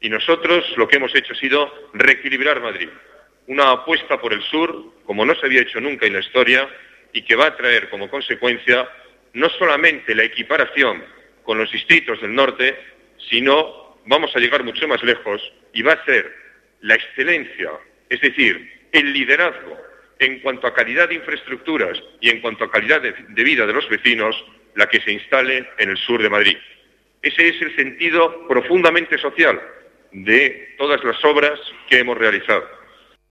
Y nosotros lo que hemos hecho ha sido reequilibrar Madrid. Una apuesta por el sur, como no se había hecho nunca en la historia, y que va a traer como consecuencia no solamente la equiparación con los distritos del norte, sino vamos a llegar mucho más lejos y va a ser la excelencia, es decir, el liderazgo en cuanto a calidad de infraestructuras y en cuanto a calidad de vida de los vecinos, la que se instale en el sur de Madrid. Ese es el sentido profundamente social de todas las obras que hemos realizado.